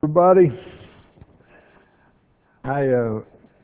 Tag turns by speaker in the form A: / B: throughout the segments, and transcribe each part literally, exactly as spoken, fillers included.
A: Everybody, I uh,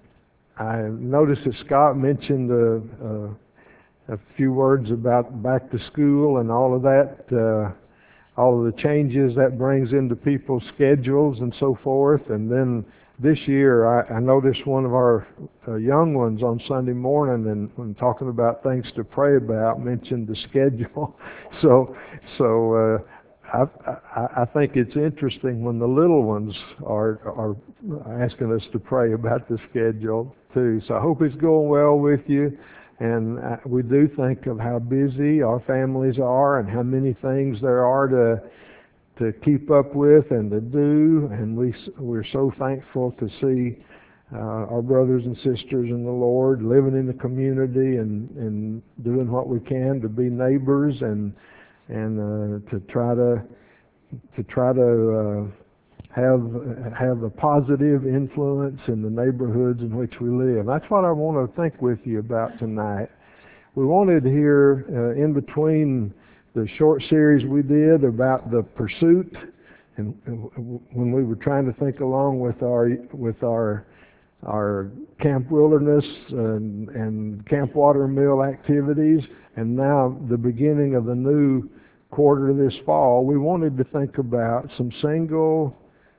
A: I noticed that Scott mentioned uh, uh, a few words about back to school and all of that, uh, all of the changes that brings into people's schedules and so forth. And then this year, I, I noticed one of our uh, young ones on Sunday morning, and when talking about things to pray about, mentioned the schedule. so, so. Uh, I, I, I think it's interesting when the little ones are are asking us to pray about the schedule too. So I hope it's going well with you. And uh, we do think of how busy our families are and how many things there are to to keep up with and to do. And we we're so thankful to see uh, our brothers and sisters in the Lord living in the community and and doing what we can to be neighbors and. and uh, to try to to try to uh, have have a positive influence in the neighborhoods in which we live. That's what I want to think with you about tonight. We wanted here uh, in between the short series we did about the pursuit, and, and when we were trying to think along with our with our our Camp Wilderness and, and Camp Watermill activities, and now the beginning of the new quarter this fall, we wanted to think about some single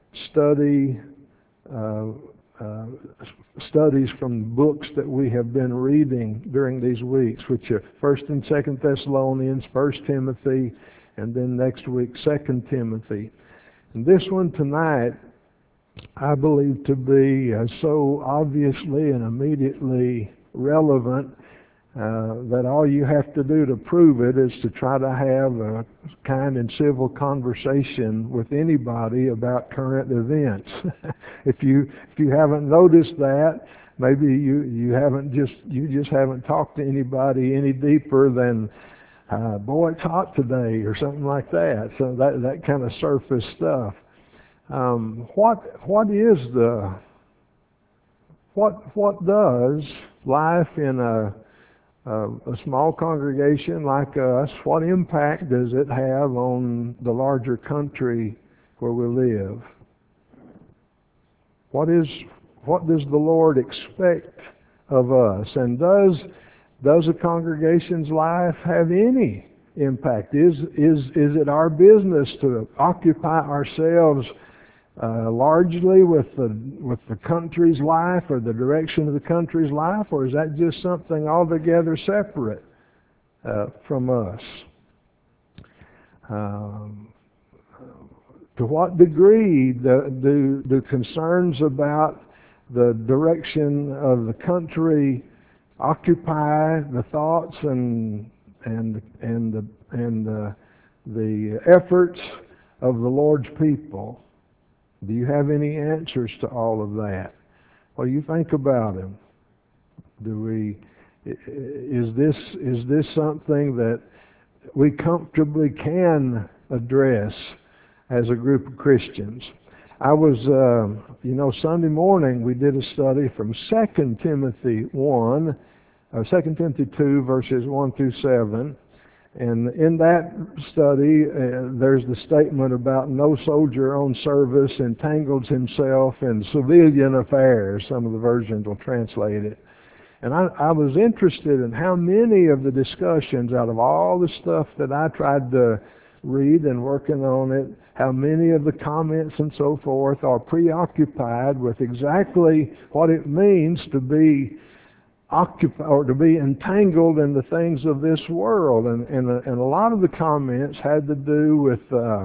A: study uh, uh, studies from books that we have been reading during these weeks, which are First and Second Thessalonians, First Timothy, and then next week Second Timothy. And this one tonight, I believe to be uh, so obviously and immediately relevant uh, that all you have to do to prove it is to try to have a kind and civil conversation with anybody about current events. if you if you haven't noticed that, maybe you you haven't just you just haven't talked to anybody any deeper than uh, boy, it's hot today or something like that. So that that kind of surface stuff. Um, what what is the what what does life in a, a a small congregation like us? What impact does it have on the larger country where we live? What is what does the Lord expect of us? And does does a congregation's life have any impact? Is is is it our business to occupy ourselves Uh, largely with the with the country's life or the direction of the country's life, or is that just something altogether separate uh, from us? Um, to what degree do, do do concerns about the direction of the country occupy the thoughts and and and the and the, the efforts of the Lord's people? Do you have any answers to all of that? What do you think about them? Do we? Is this is this something that we comfortably can address as a group of Christians? I was, uh, you know, Sunday morning we did a study from Second Timothy one, or Second Timothy two, verses one through seven. And in that study, uh, there's the statement about no soldier on service entangles himself in civilian affairs. Some of the versions will translate it. And I, I was interested in how many of the discussions out of all the stuff that I tried to read and working on it, how many of the comments and so forth are preoccupied with exactly what it means to be occupy or to be entangled in the things of this world, and and, uh, and a lot of the comments had to do with uh,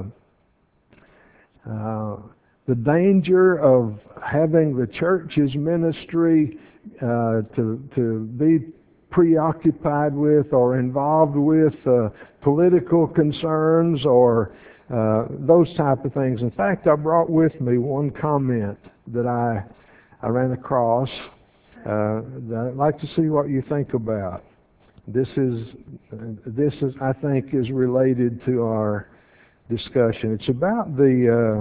A: uh, the danger of having the church's ministry uh, to to be preoccupied with or involved with uh, political concerns or uh, those type of things. In fact, I brought with me one comment that I I ran across. Uh, I'd like to see what you think about. This is, this is, I think, is related to our discussion. It's about the uh,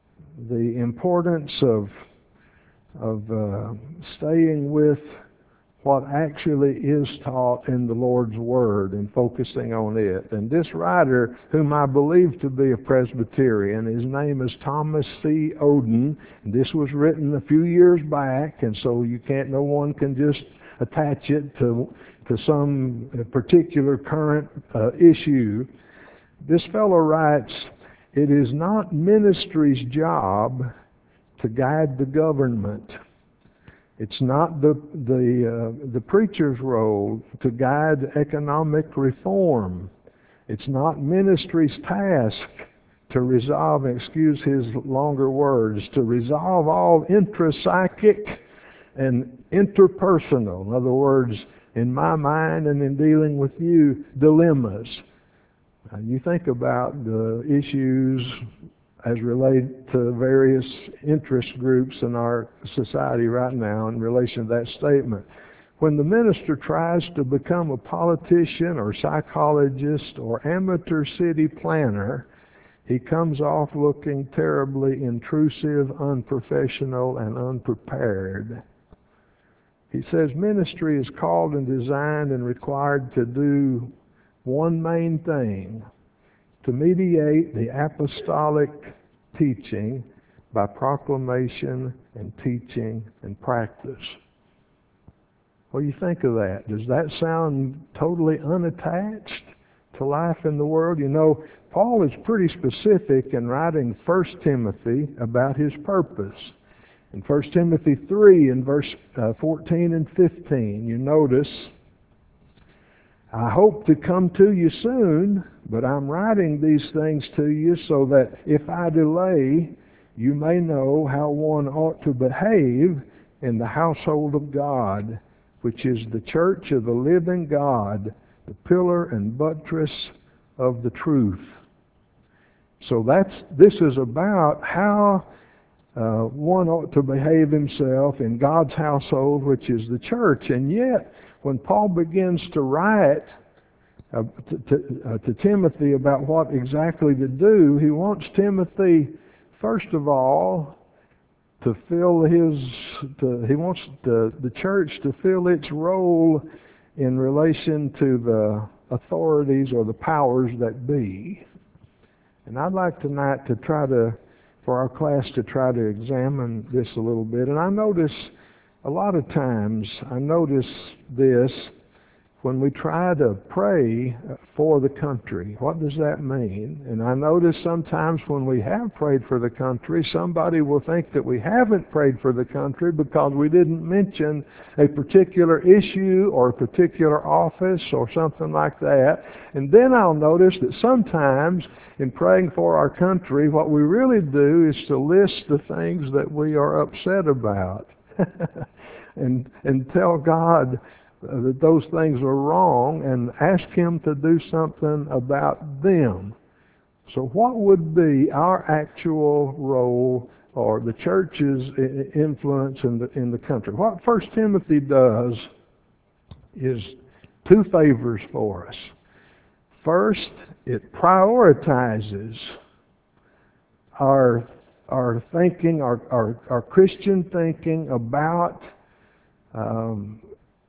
A: the importance of of uh, staying with what actually is taught in the Lord's Word and focusing on it. And this writer, whom I believe to be a Presbyterian, his name is Thomas C. Oden. And this was written a few years back, and so you can't, no one can just attach it to, to some particular current uh, issue. This fellow writes, "It is not ministry's job to guide the government. It's not the the uh, the preacher's role to guide economic reform. It's not ministry's task to resolve, excuse his longer words, to resolve all intrapsychic and interpersonal, in other words, in my mind and in dealing with you, dilemmas." Uh, you think about the issues as related to various interest groups in our society right now in relation to that statement. When the minister tries to become a politician or psychologist or amateur city planner, he comes off looking terribly intrusive, unprofessional, and unprepared. He says ministry is called and designed and required to do one main thing: to mediate the apostolic teaching by proclamation and teaching and practice. What do you think of that? Does that sound totally unattached to life in the world? You know, Paul is pretty specific in writing First Timothy about his purpose. In First Timothy three, in verse uh, fourteen and fifteen, you notice, "I hope to come to you soon, but I'm writing these things to you so that if I delay, you may know how one ought to behave in the household of God, which is the church of the living God, the pillar and buttress of the truth." So that's this is about how uh, one ought to behave himself in God's household, which is the church. And yet, when Paul begins to write uh, to, to, uh, to Timothy about what exactly to do, he wants Timothy, first of all, to fill his, to, he wants the, the church to fill its role in relation to the authorities or the powers that be. And I'd like tonight to try to, for our class to try to examine this a little bit. And I notice a lot of times, I notice this when we try to pray for the country. What does that mean? And I notice sometimes when we have prayed for the country, somebody will think that we haven't prayed for the country because we didn't mention a particular issue or a particular office or something like that. And then I'll notice that sometimes in praying for our country, what we really do is to list the things that we are upset about and and tell God Uh, that those things are wrong and ask Him to do something about them. So what would be our actual role or the church's influence in the, in the country? What First Timothy does is two favors for us. First, it prioritizes our, our thinking, our, our, our Christian thinking about um,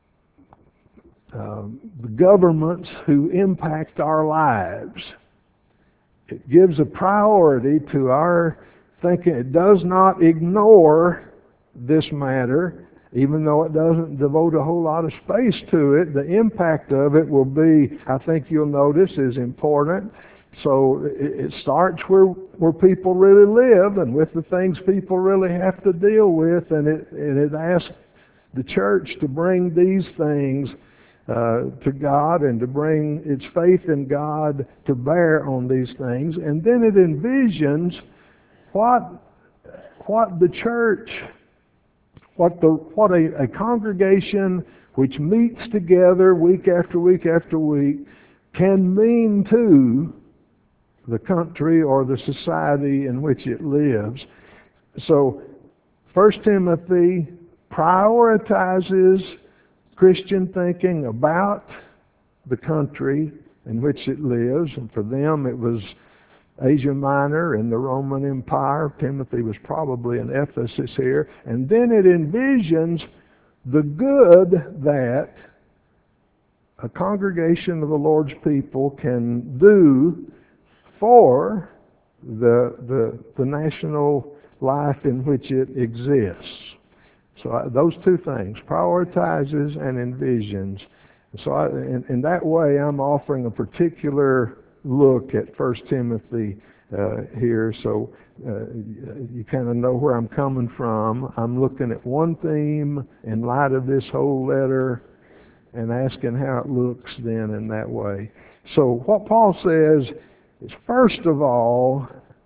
A: Um, the governments who impact our lives. It gives a priority to our thinking. It does not ignore this matter, even though it doesn't devote a whole lot of space to it. The impact of it will be, I think you'll notice, is important. So it, it starts where where people really live and with the things people really have to deal with, and it and it asks the church to bring these things Uh, to God and to bring its faith in God to bear on these things. And then it envisions what what the church, what the what a, a congregation which meets together week after week after week can mean to the country or the society in which it lives. So First Timothy prioritizes Christian thinking about the country in which it lives, and for them it was Asia Minor and the Roman Empire. Timothy was probably in Ephesus here. And then it envisions the good that a congregation of the Lord's people can do for the, the, the national life in which it exists. So I, those two things, prioritizes and envisions. So I, in, in that way, I'm offering a particular look at First Timothy uh, here, so uh, you kind of know where I'm coming from. I'm looking at one theme in light of this whole letter and asking how it looks then in that way. So what Paul says is, first of all,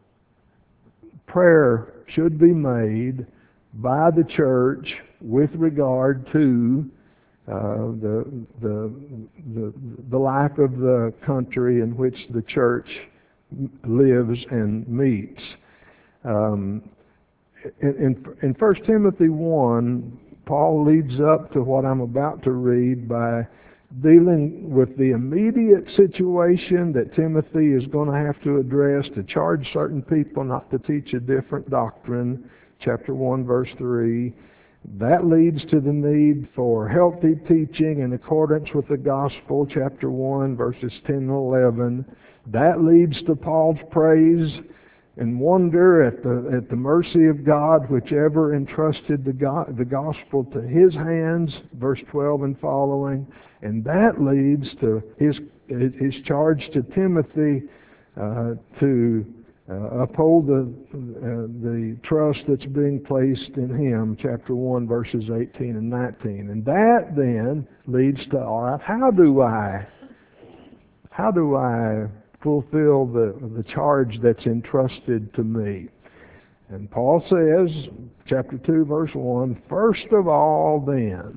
A: prayer should be made by the church with regard to uh, the, the, the, the life of the country in which the church lives and meets. Um, in, in, in First Timothy one, Paul leads up to what I'm about to read by dealing with the immediate situation that Timothy is going to have to address to charge certain people not to teach a different doctrine, chapter one, verse three. That leads to the need for healthy teaching in accordance with the gospel, chapter one, verses ten and eleven. That leads to Paul's praise and wonder at the at the mercy of God, whichever entrusted the God, the gospel to his hands, verse twelve and following. And that leads to his his charge to Timothy uh, to uh, uphold the uh, the trust that's being placed in him, chapter one, verses eighteen and nineteen. And that then leads to, all right, how do I how do I fulfill the, the charge that's entrusted to me? And Paul says, chapter two, verse one, first of all then,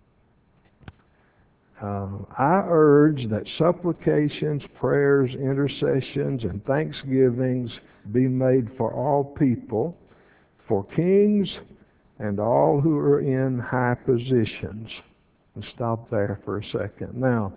A: uh, I urge that supplications, prayers, intercessions, and thanksgivings be made for all people, for kings, and all who are in high positions. Let's stop there for a second. Now,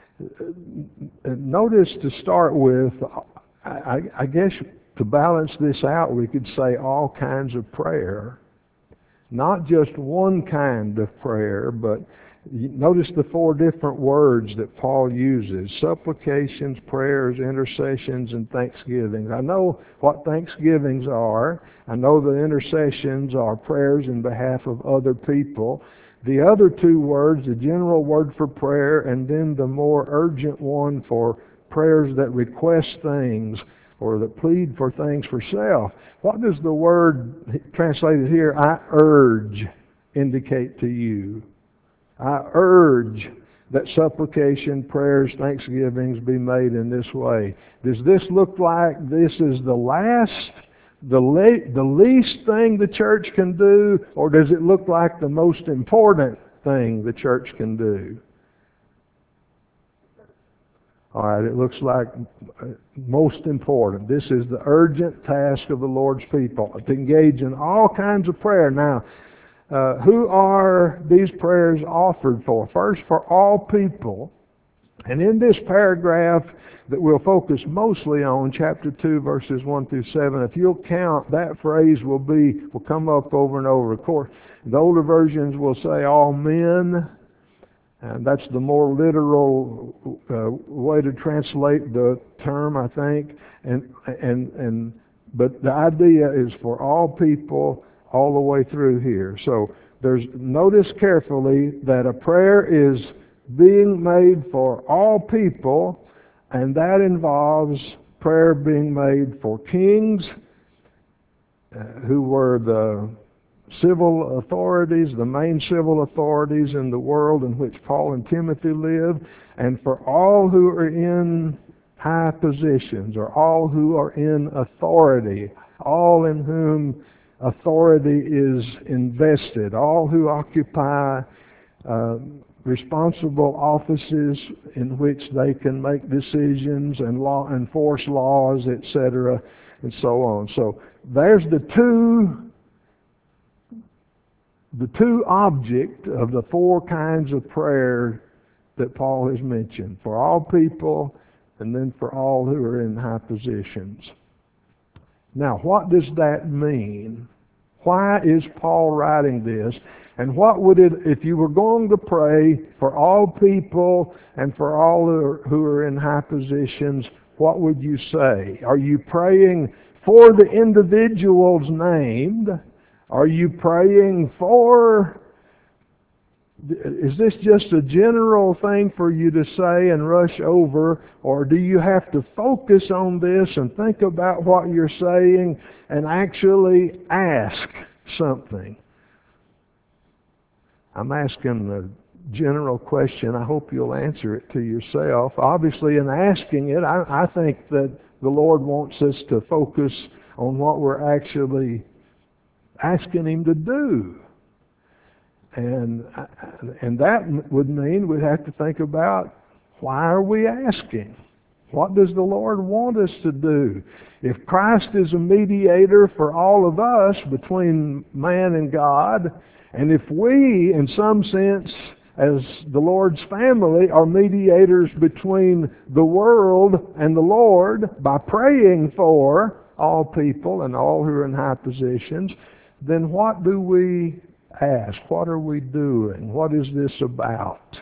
A: notice to start with, I, I guess to balance this out, we could say all kinds of prayer. Not just one kind of prayer, but notice the four different words that Paul uses: supplications, prayers, intercessions, and thanksgivings. I know what thanksgivings are. I know the intercessions are prayers in behalf of other people. The other two words, the general word for prayer, and then the more urgent one for prayers that request things or that plead for things for self. What does the word translated here, I urge, indicate to you? I urge that supplication, prayers, thanksgivings be made in this way. Does this look like this is the last, the, le- the least thing the church can do, or does it look like the most important thing the church can do? All right, it looks like most important. This is the urgent task of the Lord's people, to engage in all kinds of prayer. Now, uh, who are these prayers offered for? First, for all people. And in this paragraph that we'll focus mostly on, chapter two, verses one through seven, if you'll count, that phrase will be will come up over and over. Of course, the older versions will say all men. And that's the more literal uh, way to translate the term, I think. And and and but the idea is for all people, all the way through here. So there's notice carefully that a prayer is being made for all people, and that involves prayer being made for kings, uh, who were the civil authorities, the main civil authorities in the world in which Paul and Timothy lived, and for all who are in high positions, or all who are in authority, all in whom authority is invested, all who occupy uh, responsible offices in which they can make decisions and law, enforce laws, et cetera, and so on. So there's the two The two object of the four kinds of prayer that Paul has mentioned, for all people and then for all who are in high positions. Now, what does that mean? Why is Paul writing this? And what would it, if you were going to pray for all people and for all who are, who are in high positions, what would you say? Are you praying for the individuals named? Are you praying for, is this just a general thing for you to say and rush over, or do you have to focus on this and think about what you're saying and actually ask something? I'm asking a general question. I hope you'll answer it to yourself. Obviously, in asking it, I, I think that the Lord wants us to focus on what we're actually asking Him to do. And, and that would mean we'd have to think about, why are we asking? What does the Lord want us to do? If Christ is a mediator for all of us between man and God, and if we, in some sense, as the Lord's family, are mediators between the world and the Lord by praying for all people and all who are in high positions, then what do we ask? What are we doing? What is this about?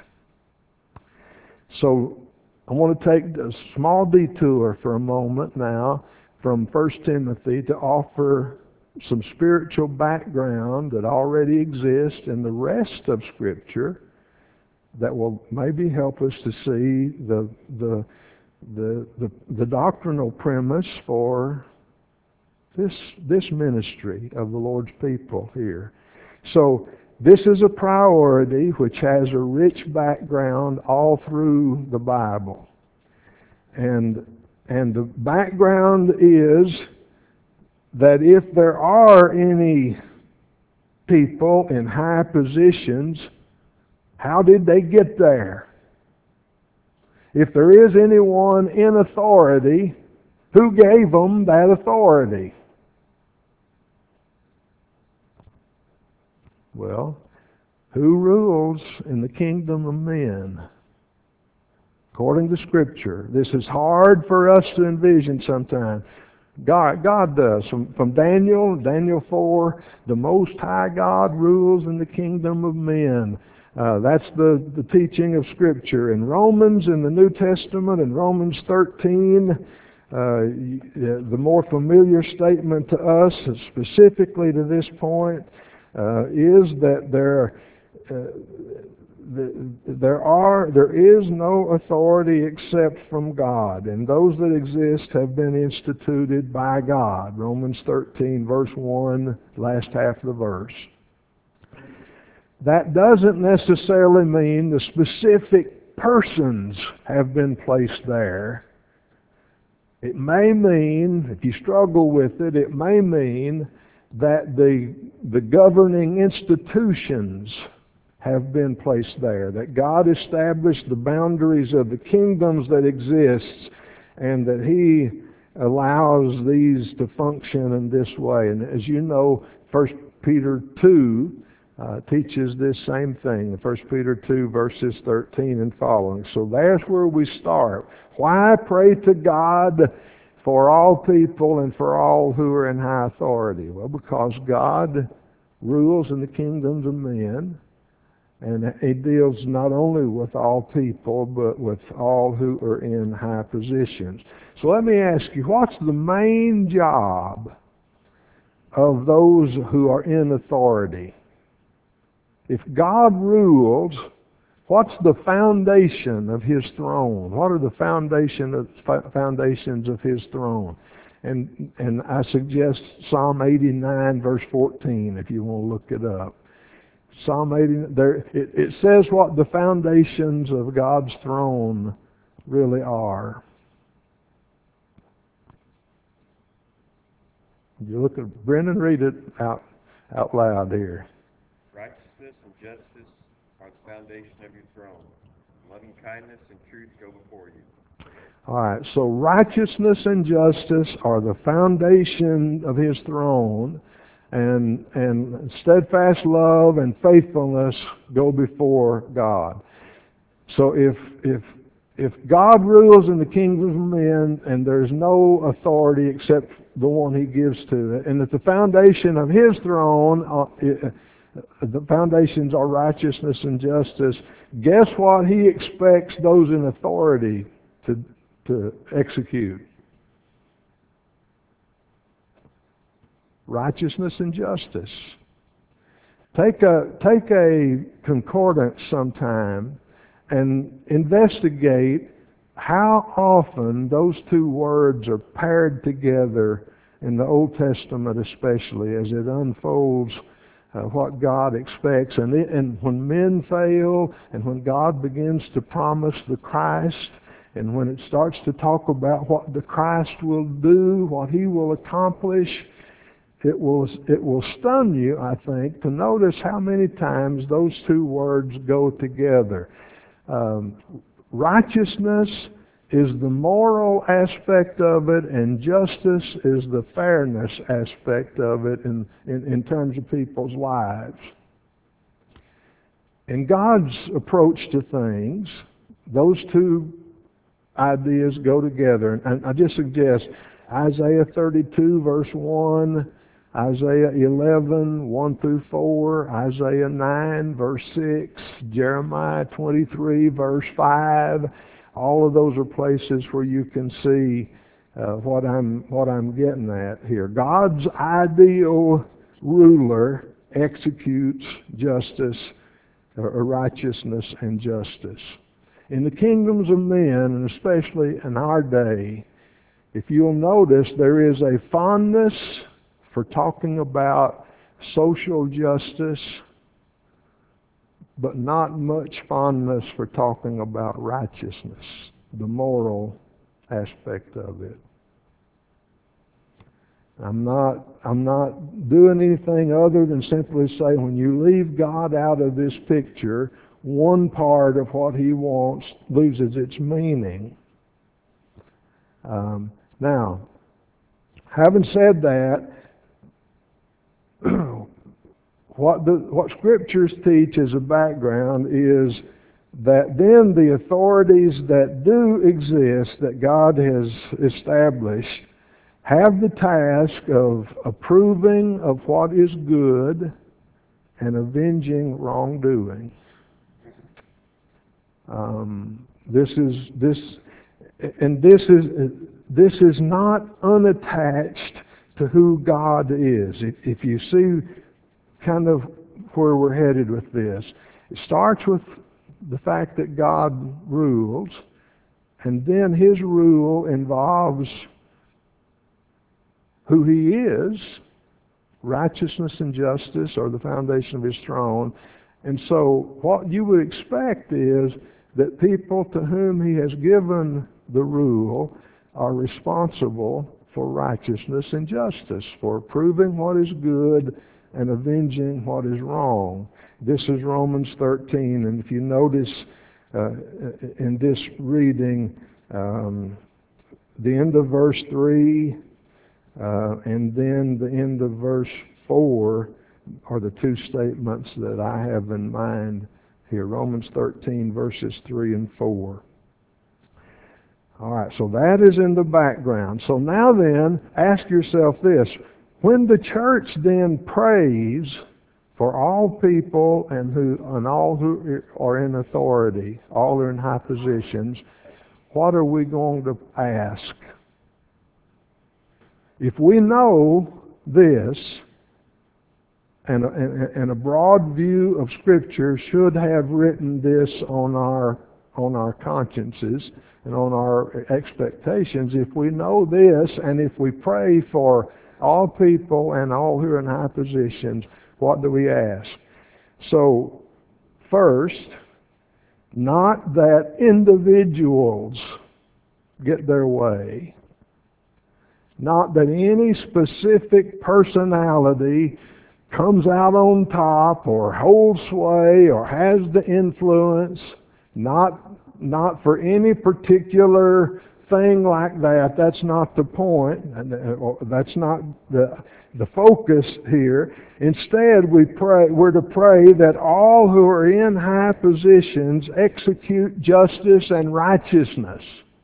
A: So I want to take a small detour for a moment now from First Timothy to offer some spiritual background that already exists in the rest of Scripture that will maybe help us to see the the the the, the doctrinal premise for this this ministry of the Lord's people here. So this is a priority which has a rich background all through the Bible. And and the background is that if there are any people in high positions, how did they get there? If there is anyone in authority, who gave them that authority? Well, who rules in the kingdom of men? According to Scripture. This is hard for us to envision sometimes. God, God does. From, from Daniel, Daniel four, the Most High God rules in the kingdom of men. Uh, that's the, the teaching of Scripture. In Romans, in the New Testament, in Romans thirteen, uh, the more familiar statement to us, specifically to this point, uh, is that there, uh, the, there are, there is no authority except from God, and those that exist have been instituted by God. Romans thirteen, verse one, last half of the verse. That doesn't necessarily mean the specific persons have been placed there. It may mean, if you struggle with it, it may mean that the, the governing institutions have been placed there, that God established the boundaries of the kingdoms that exist, and that He allows these to function in this way. And as you know, First Peter two uh, teaches this same thing, First Peter two, verses thirteen and following. So there's where we start. Why pray to God for all people and for all who are in high authority? Well, because God rules in the kingdoms of men, and He deals not only with all people, but with all who are in high positions. So let me ask you, what's the main job of those who are in authority? If God rules, what's the foundation of His throne? What are the foundation of, foundations of His throne? And, and I suggest Psalm eighty-nine, verse fourteen, if you want to look it up. Psalm eighty, there, it, it says what the foundations of God's throne really are. You look at Brendan, read it out out loud here.
B: Righteousness and justice are the foundation of your throne. Loving kindness and truth go before you.
A: All right, so righteousness and justice are the foundation of His throne. And, and steadfast love and faithfulness go before God. So if if if God rules in the kingdoms of men and there's no authority except the one he gives to it, and that the foundation of his throne, uh, the foundations are righteousness and justice, guess what he expects those in authority to, to execute? Righteousness and justice. Take a, take a concordance sometime and investigate how often those two words are paired together in the Old Testament, especially as it unfolds uh, what God expects. And, it, and when men fail, and when God begins to promise the Christ, and when it starts to talk about what the Christ will do, what he will accomplish, it will, it will stun you, I think, to notice how many times those two words go together. Um, righteousness is the moral aspect of it, and justice is the fairness aspect of it in, in, in terms of people's lives. In God's approach to things, those two ideas go together. And I just suggest Isaiah thirty-two, verse one, Isaiah eleven, one through four, Isaiah nine, verse six, Jeremiah twenty-three, verse five. All of those are places where you can see uh, what I'm what I'm getting at here. God's ideal ruler executes justice, or righteousness and justice. In the kingdoms of men, and especially in our day, if you'll notice, there is a fondness for talking about social justice, but not much fondness for talking about righteousness, the moral aspect of it. I'm not, I'm not doing anything other than simply say, when you leave God out of this picture, one part of what he wants loses its meaning. Um, now, having said that, what the what scriptures teach as a background is that then the authorities that do exist, that God has established, have the task of approving of what is good and avenging wrongdoing. Um, this is this, and this is this is not unattached to who God is. If, if you see kind of where we're headed with this, it starts with the fact that God rules, and then his rule involves who he is. Righteousness and justice are the foundation of his throne. And so what you would expect is that people to whom he has given the rule are responsible for righteousness and justice, for proving what is good and avenging what is wrong. This is Romans thirteen, and if you notice uh, in this reading, um, the end of verse three uh, and then the end of verse four are the two statements that I have in mind here. Romans thirteen, verses three and four. All right, so that is in the background. So now then, ask yourself this. When the church then prays for all people and who and all who are in authority, all are in high positions, what are we going to ask? If we know this, and a, and a broad view of Scripture should have written this on our on our consciences and on our expectations. If we know this, and if we pray for all people and all who are in high positions, what do we ask? So, first, not that individuals get their way, not that any specific personality comes out on top or holds sway or has the influence, not not for any particular thing like that. That's not the point. That's not the the focus here. Instead, we pray, we're to pray that all who are in high positions execute justice and righteousness.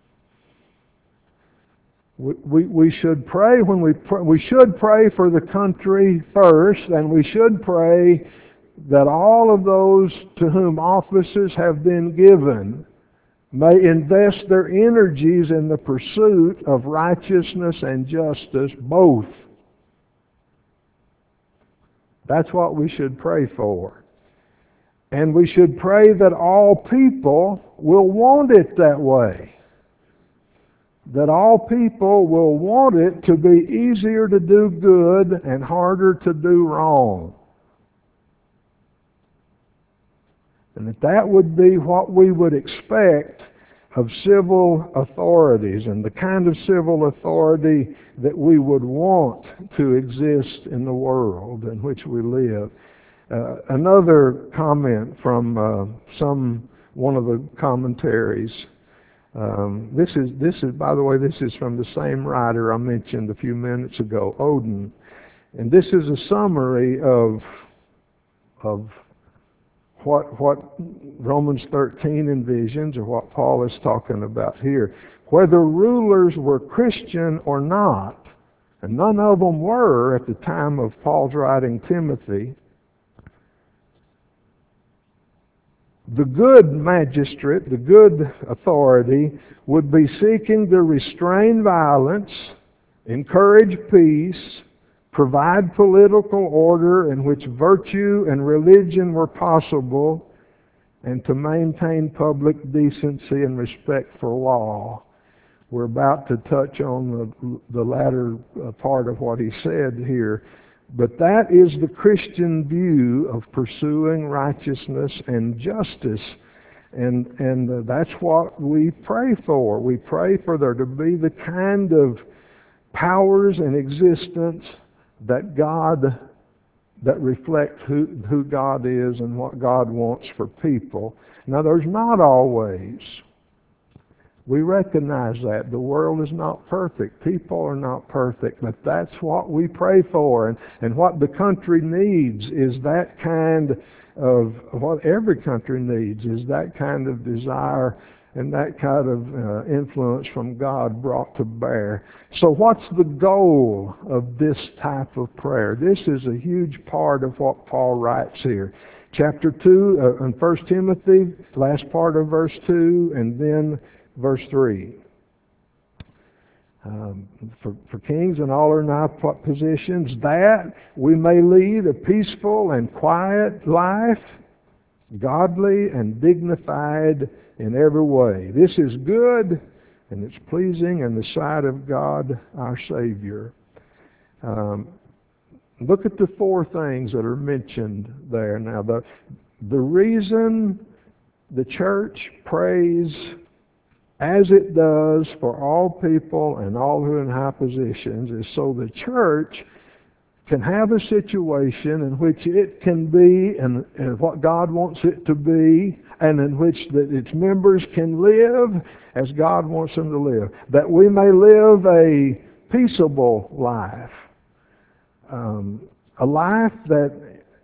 A: We, we, we should pray when we pray, we should pray for the country first, and we should pray that all of those to whom offices have been given may invest their energies in the pursuit of righteousness and justice, both. That's what we should pray for. And we should pray that all people will want it that way. That all people will want it to be easier to do good and harder to do wrong. And that that would be what we would expect of civil authorities, and the kind of civil authority that we would want to exist in the world in which we live. Uh, another comment from uh, some one of the commentaries. Um, this is this is by the way, this is from the same writer I mentioned a few minutes ago, Oden, and this is a summary of of what what Romans thirteen envisions, or what Paul is talking about here. Whether rulers were Christian or not, and none of them were at the time of Paul's writing Timothy, the good magistrate, the good authority, would be seeking to restrain violence, encourage peace, provide political order in which virtue and religion were possible, and to maintain public decency and respect for law. We're about to touch on the, the latter part of what he said here. But that is the Christian view of pursuing righteousness and justice. And, and uh, that's what we pray for. We pray for there to be the kind of powers in existence that God, that reflect who, who God is and what God wants for people. Now, there's not always. We recognize that. The world is not perfect. People are not perfect. But that's what we pray for. And, and what the country needs is that kind of, what every country needs is that kind of desire and that kind of uh, influence from God brought to bear. So what's the goal of this type of prayer? This is a huge part of what Paul writes here. Chapter two, uh, in First Timothy, last part of verse two, and then verse three. Um, for, for kings and all in high positions, that we may lead a peaceful and quiet life, godly and dignified in every way. This is good, and it's pleasing in the sight of God our Savior. Um, look at the four things that are mentioned there. Now, the, the reason the church prays as it does for all people and all who are in high positions is so the church can have a situation in which it can be and, and what God wants it to be, and in which that its members can live as God wants them to live. That we may live a peaceable life. Um, a life that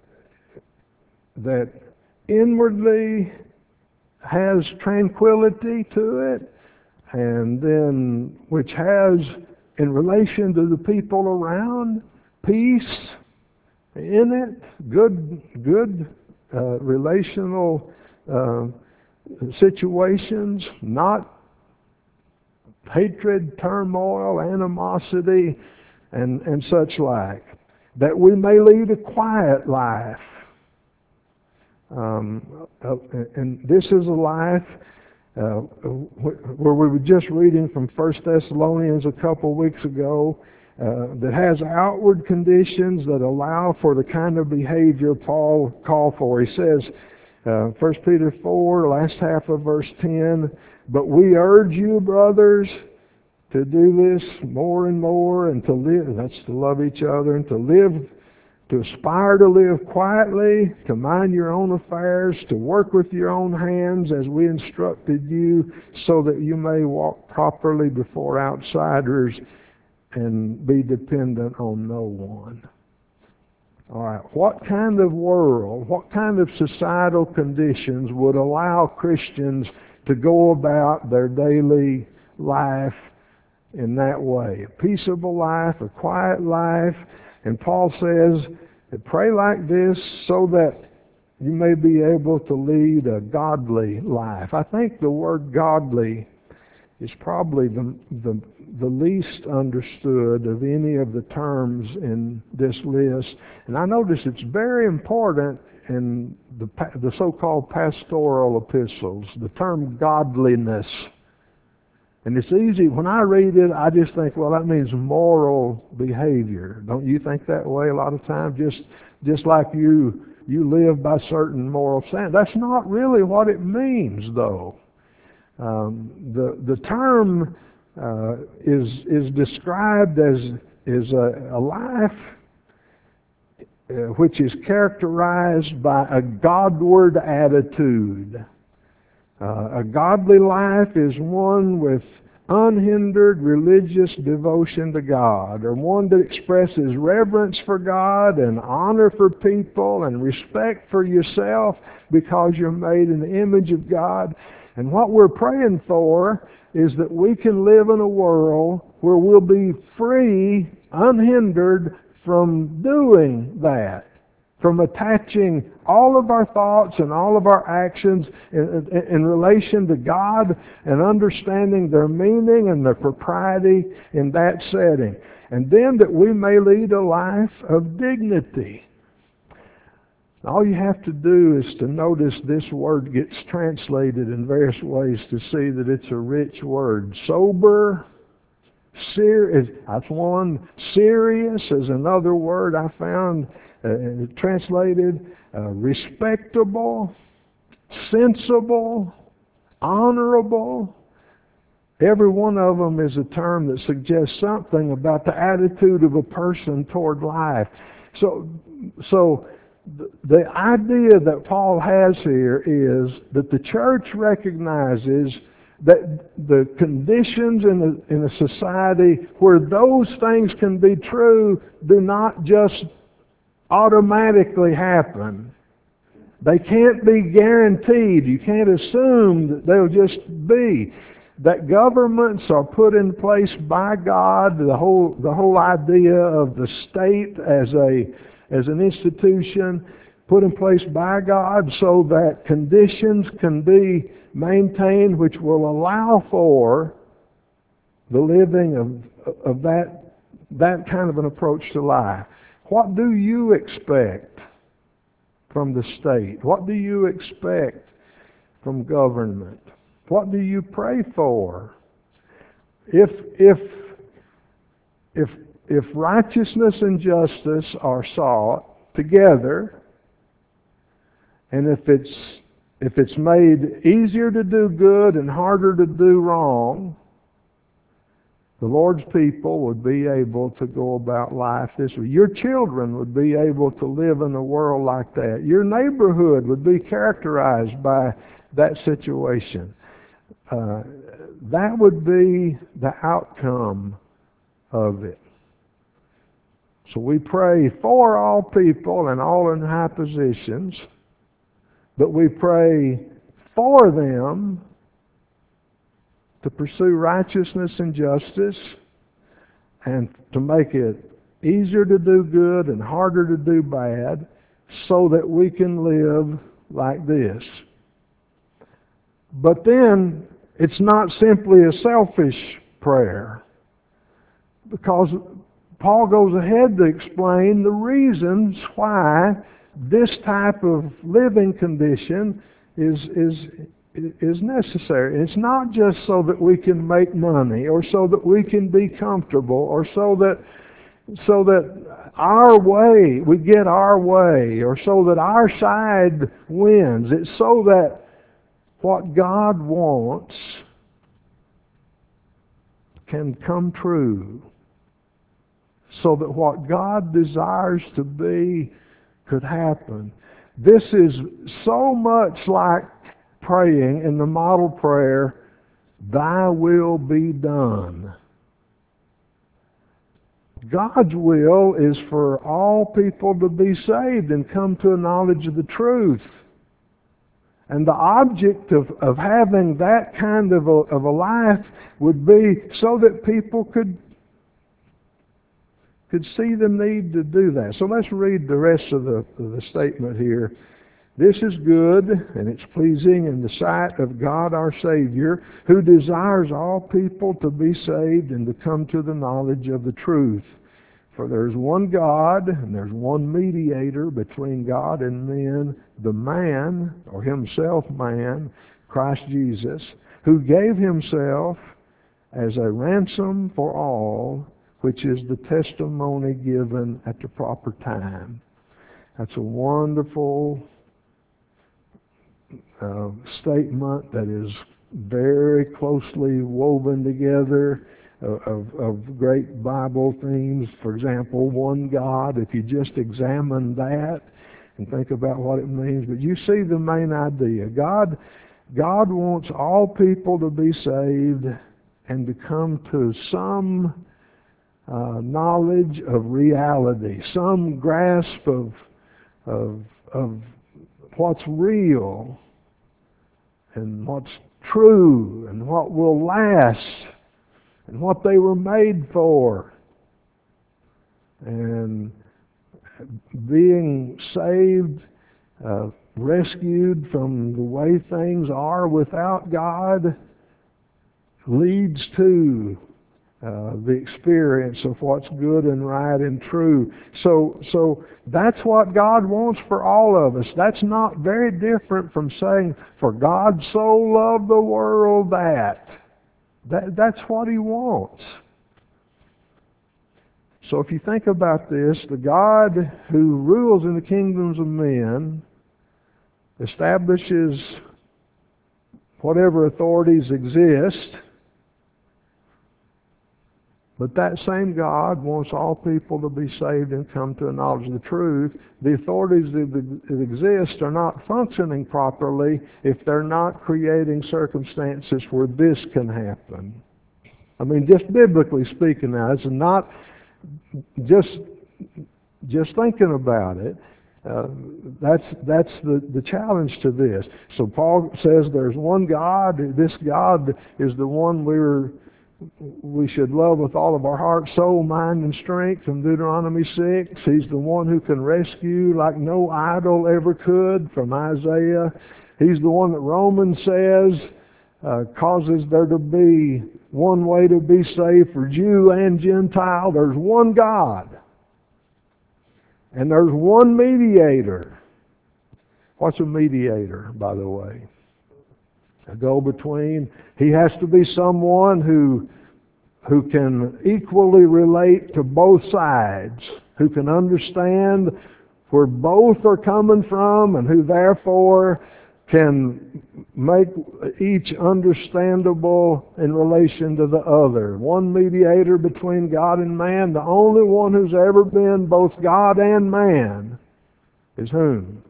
A: that inwardly has tranquility to it, and then which has, in relation to the people around, peace in it, good, good uh, relational uh, situations, not hatred, turmoil, animosity, and, and such like. That we may lead a quiet life. Um, uh, and this is a life uh, where we were just reading from First Thessalonians a couple weeks ago, uh, that has outward conditions that allow for the kind of behavior Paul called for. He says, uh, First Peter four, last half of verse ten, but we urge you, brothers, to do this more and more, and to live, that's to love each other, and to live, to aspire to live quietly, to mind your own affairs, to work with your own hands as we instructed you, so that you may walk properly before outsiders and be dependent on no one. All right, what kind of world, what kind of societal conditions would allow Christians to go about their daily life in that way? A peaceable life, a quiet life. And Paul says, pray like this so that you may be able to lead a godly life. I think the word godly is probably the, the, the least understood of any of the terms in this list. And I notice it's very important in the, the so-called pastoral epistles, the term godliness. And it's easy, when I read it, I just think, well, that means moral behavior. Don't you think that way a lot of times? Just, just like you, you live by certain moral standards. That's not really what it means, though. Um, the the term uh, is is described as is a, a life uh, which is characterized by a Godward attitude. Uh, a godly life is one with unhindered religious devotion to God, or one that expresses reverence for God and honor for people and respect for yourself because you're made in the image of God. And what we're praying for is that we can live in a world where we'll be free, unhindered from doing that, from attaching all of our thoughts and all of our actions in, in, in relation to God and understanding their meaning and their propriety in that setting. And then that we may lead a life of dignity. All you have to do is to notice this word gets translated in various ways to see that it's a rich word. Sober, ser- that's one. Serious is another word I found uh, translated. Uh, respectable, sensible, honorable. Every one of them is a term that suggests something about the attitude of a person toward life. So, so the idea that Paul has here is that the church recognizes that the conditions in a, in a society where those things can be true do not just automatically happen. They can't be guaranteed. You can't assume that they'll just be. That governments are put in place by God, the whole the whole idea of the state as a as an institution put in place by God so that conditions can be maintained which will allow for the living of, of that, that kind of an approach to life. What do you expect from the state? What do you expect from government? What do you pray for? If, if, if If righteousness and justice are sought together, and if it's if it's made easier to do good and harder to do wrong, the Lord's people would be able to go about life this way. Your children would be able to live in a world like that. Your neighborhood would be characterized by that situation. Uh, that would be the outcome of it. So we pray for all people and all in high positions, but we pray for them to pursue righteousness and justice and to make it easier to do good and harder to do bad so that we can live like this. But then it's not simply a selfish prayer, because Paul goes ahead to explain the reasons why this type of living condition is is is necessary. It's not just so that we can make money or so that we can be comfortable or so that so that our way, we get our way, or so that our side wins. It's so that what God wants can come true. So that what God desires to be could happen. This is so much like praying in the model prayer, "Thy will be done." God's will is for all people to be saved and come to a knowledge of the truth. And the object of, of having that kind of a, of a life would be so that people could, could see the need to do that. So let's read the rest of the, of the statement here. This is good, and it's pleasing in the sight of God our Savior, who desires all people to be saved and to come to the knowledge of the truth. For there's one God, and there's one mediator between God and men, the man, or himself man, Christ Jesus, who gave himself as a ransom for all, which is the testimony given at the proper time. That's a wonderful uh, statement that is very closely woven together of, of, of great Bible themes. For example, one God, if you just examine that and think about what it means. But you see the main idea. God, God wants all people to be saved and to come to some uh, knowledge of reality, some grasp of, of, of what's real and what's true and what will last and what they were made for. And being saved, uh, rescued from the way things are without God, leads to uh, the experience of what's good and right and true. So, so that's what God wants for all of us. That's not very different from saying, for God so loved the world that. that that's what He wants. So if you think about this, the God who rules in the kingdoms of men establishes whatever authorities exist, but that same God wants all people to be saved and come to a knowledge of the truth. The authorities that exist are not functioning properly if they're not creating circumstances where this can happen. I mean, just biblically speaking now, it's not just just thinking about it. Uh, that's that's the, the challenge to this. So Paul says there's one God. This God is the one we're we should love with all of our heart, soul, mind, and strength from Deuteronomy six. He's the one who can rescue like no idol ever could from Isaiah. He's the one that Romans says uh, causes there to be one way to be saved for Jew and Gentile. There's one God. And there's one mediator. What's a mediator, by the way? A go-between. He has to be someone who who can equally relate to both sides, who can understand where both are coming from, and who therefore can make each understandable in relation to the other. One mediator between God and man, the only one who's ever been both God and man, is whom?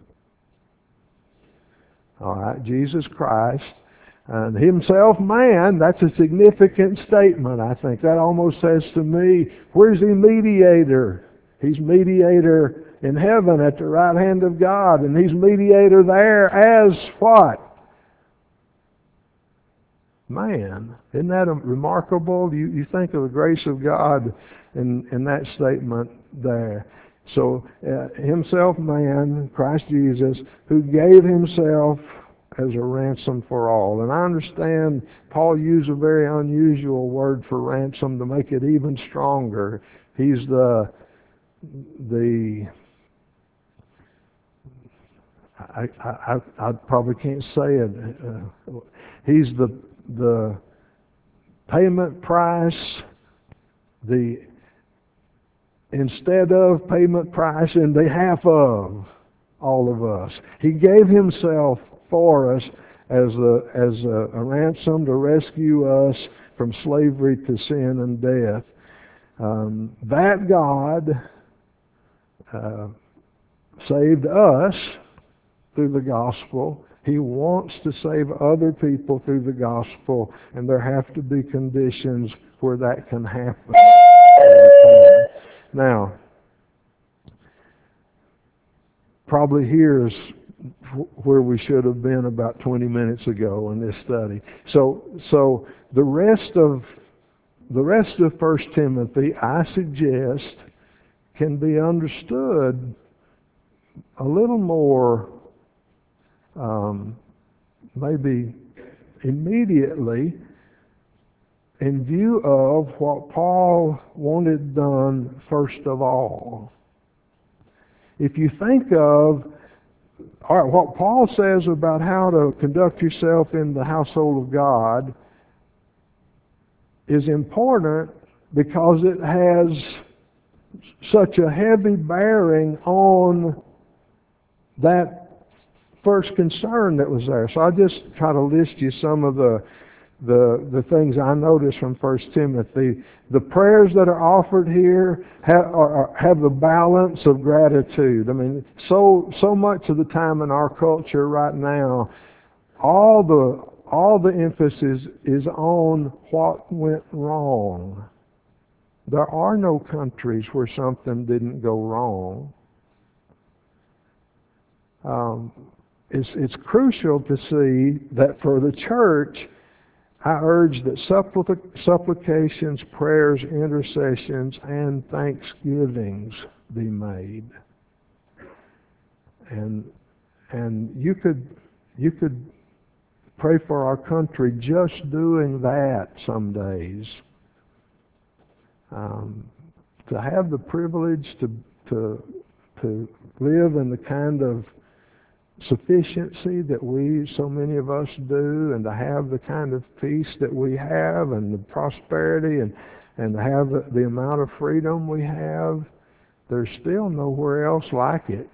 A: All right, Jesus Christ. And himself man, that's a significant statement, I think. That almost says to me, where's he mediator? He's mediator in heaven at the right hand of God. And he's mediator there as what? Man. Isn't that remarkable? You, you think of the grace of God in, in that statement there. So, uh, himself man, Christ Jesus, who gave himself as a ransom for all. And I understand Paul used a very unusual word for ransom to make it even stronger. He's the the I I I, I probably can't say it. Uh, he's the the payment price, the instead of payment price in behalf of all of us. He gave himself for us as a as a, a ransom to rescue us from slavery to sin and death. Um, that God uh, saved us through the gospel. He wants to save other people through the gospel, and there have to be conditions where that can happen. Now, probably here's where we should have been about twenty minutes ago in this study. So, so the rest of the rest of First Timothy, I suggest, can be understood a little more, um, maybe immediately, in view of what Paul wanted done first of all. If you think of all right, what Paul says about how to conduct yourself in the household of God is important because it has such a heavy bearing on that first concern that was there. So I'll just try to list you some of the the the things I noticed from First Timothy. The prayers that are offered here have, are, have the balance of gratitude. I mean, so so much of the time in our culture right now, all the all the emphasis is on what went wrong. There are no countries where something didn't go wrong. Um, it's it's crucial to see that for the church, I urge that supplic- supplications, prayers, intercessions, and thanksgivings be made. And and you could you could pray for our country just doing that some days. Um, to have the privilege to to to live in the kind of sufficiency that we, so many of us do, and to have the kind of peace that we have, and the prosperity, and, and to have the, the amount of freedom we have, there's still nowhere else like it.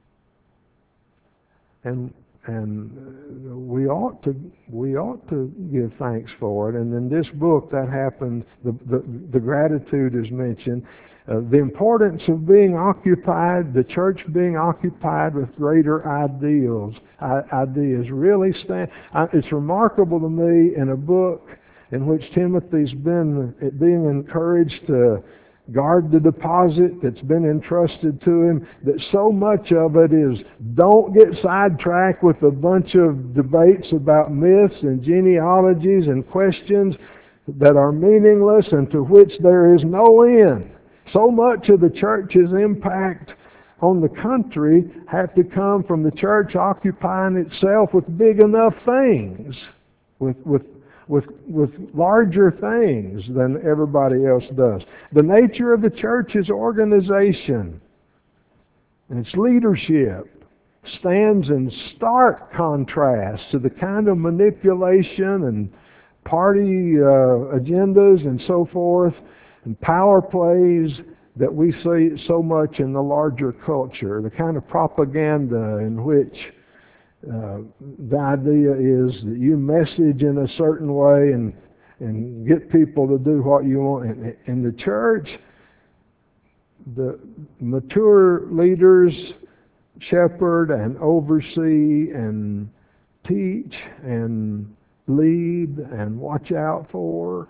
A: And and we ought to we ought to give thanks for it. And in this book, that happened. The the, the gratitude is mentioned. Uh, the importance of being occupied, the church being occupied with greater ideals, I, ideas really stand. I, it's remarkable to me in a book in which Timothy's been being encouraged to guard the deposit that's been entrusted to him, that so much of it is don't get sidetracked with a bunch of debates about myths and genealogies and questions that are meaningless and to which there is no end. So much of the church's impact on the country had to come from the church occupying itself with big enough things, with with with with larger things than everybody else does. The nature of the church's organization and its leadership stands in stark contrast to the kind of manipulation and party uh, agendas and so forth and power plays that we see so much in the larger culture, the kind of propaganda in which uh, the idea is that you message in a certain way and and get people to do what you want. In, in the church, the mature leaders shepherd and oversee and teach and lead and watch out for.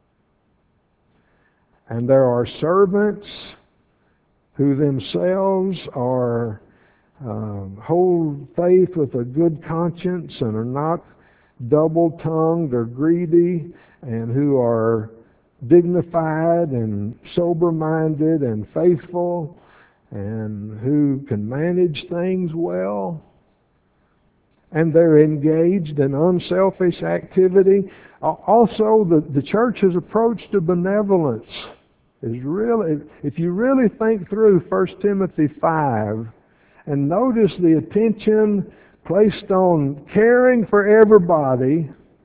A: And there are servants who themselves are um, hold faith with a good conscience and are not double-tongued or greedy, and who are dignified and sober-minded and faithful, and who can manage things well. And they're engaged in unselfish activity. Also, the, the church's approach to benevolence is really, if you really think through First Timothy five and notice the attention placed on caring for everybody,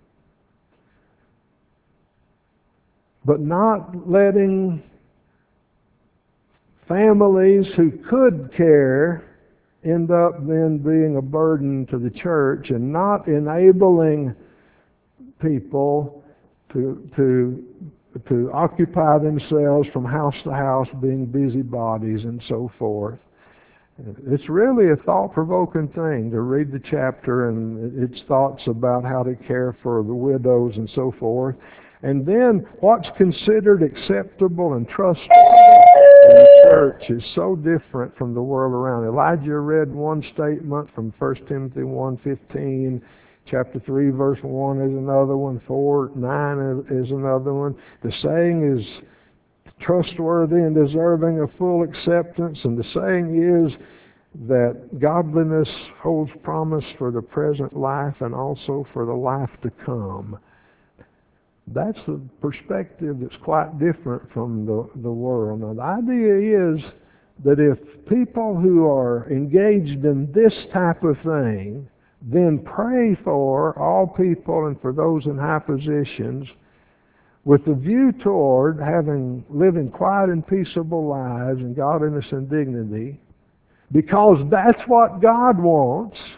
A: but not letting families who could care end up then being a burden to the church, and not enabling people to to to occupy themselves from house to house being busybodies and so forth. It's really a thought-provoking thing to read the chapter and its thoughts about how to care for the widows and so forth. And then what's considered acceptable and trustworthy the church is so different from the world around. Elijah read one statement from First Timothy one fifteen. Chapter three, verse one is another one. four, nine is another one. The saying is trustworthy and deserving of full acceptance. And the saying is that godliness holds promise for the present life and also for the life to come. That's a perspective that's quite different from the, the world. Now, the idea is that if people who are engaged in this type of thing then pray for all people and for those in high positions with the view toward having living quiet and peaceable lives in godliness and dignity, because that's what God wants,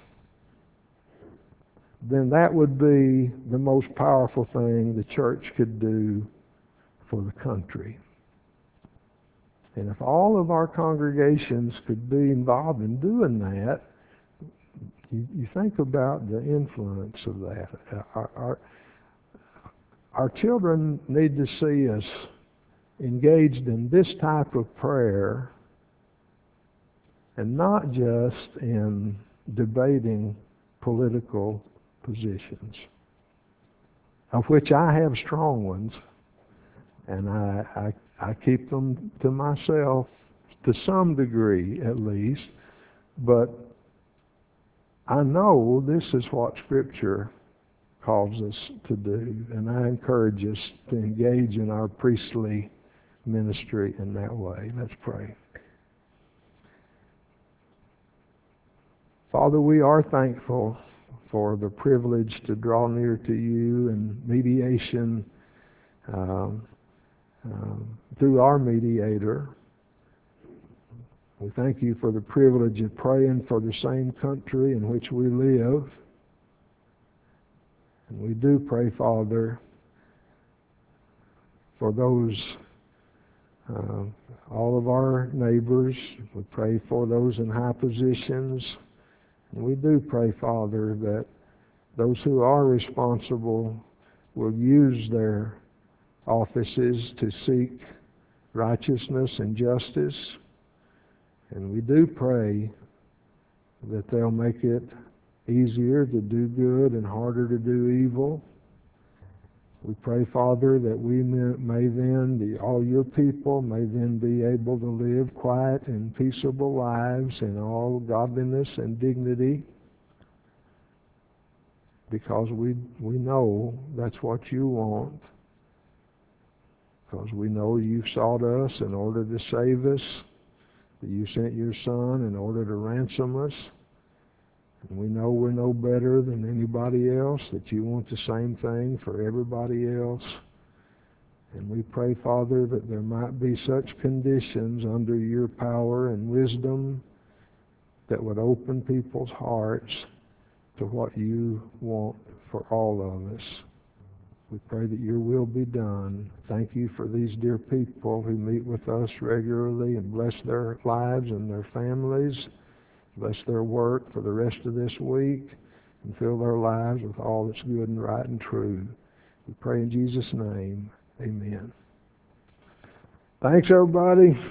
A: then that would be the most powerful thing the church could do for the country. And if all of our congregations could be involved in doing that, you, you think about the influence of that. Our, our, our children need to see us engaged in this type of prayer and not just in debating political positions, of which I have strong ones, and I, I, I keep them to myself to some degree at least, but I know this is what Scripture calls us to do, and I encourage us to engage in our priestly ministry in that way. Let's pray. Father, we are thankful for the privilege to draw near to you and mediation um, um, through our mediator. We thank you for the privilege of praying for the same country in which we live. And we do pray, Father, for those, uh, all of our neighbors. We pray for those in high positions. And we do pray, Father, that those who are responsible will use their offices to seek righteousness and justice. And we do pray that they'll make it easier to do good and harder to do evil. We pray, Father, that we may then, the, all your people, may then be able to live quiet and peaceable lives in all godliness and dignity, because we, we know that's what you want, because we know you sought us in order to save us, that you sent your Son in order to ransom us. And we know we're no better than anybody else, that you want the same thing for everybody else. And we pray, Father, that there might be such conditions under your power and wisdom that would open people's hearts to what you want for all of us. We pray that your will be done. Thank you for these dear people who meet with us regularly, and bless their lives and their families. Bless their work for the rest of this week, and fill their lives with all that's good and right and true. We pray in Jesus' name. Amen. Thanks, everybody.